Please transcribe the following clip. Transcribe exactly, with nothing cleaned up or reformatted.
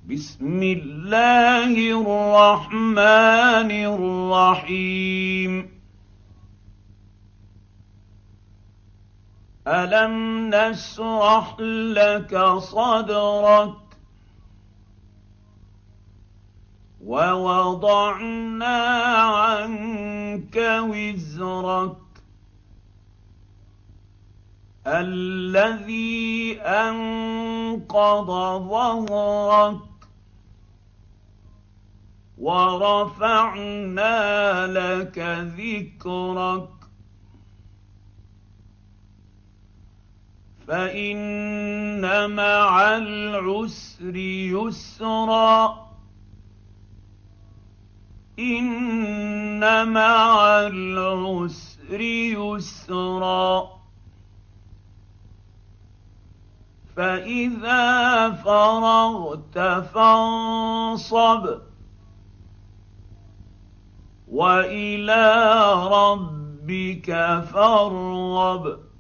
بسم الله الرحمن الرحيم. ألم نشرح لك صدرك ووضعنا عنك وزرك الذي أنقض ظهرك ورفعنا لك ذكرك فإن مع العسر يسرا إن مع العسر يسرا فإذا فرغت فانصب وإلى ربك فارغب